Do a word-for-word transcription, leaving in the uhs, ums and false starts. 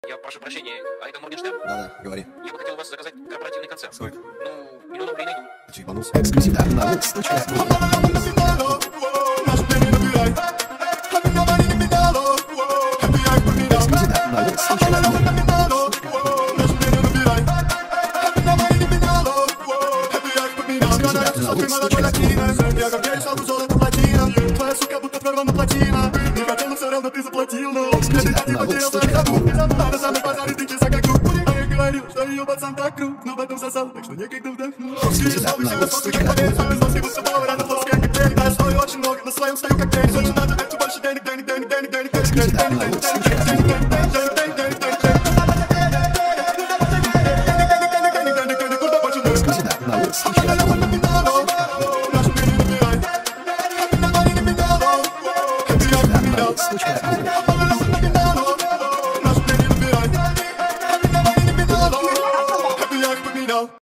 Я прошу прощения, а это Моргенштерн? Да-да, говори. Я бы хотел у вас заказать корпоративный концерт. Сколько? Ну, миллион рублей найду. Ты че, ебанулся? Эксклюзив на Лукс точка ру. Эксклюзив на Лукс точка ру. Я как я решал, золото платина. Твоя сука будто прорвана плотина. Не хотел, но все равно ты заплатил. Но я не потерял свой забув. Надо самый базар и ты часа как круг. А я говорил, что ее пацан так крут. Но потом сосал, так что некогда вдохнуть. Скажи, что вы все высоты, как поверь. Свою злость, как будто повар, она плоская, как дверь. Да, я стою очень много, на своем стою как дверь. Очень надо, это больше денег, денег, денег, денег, денег, денег, денег, денег, денег, денег, денег, денег.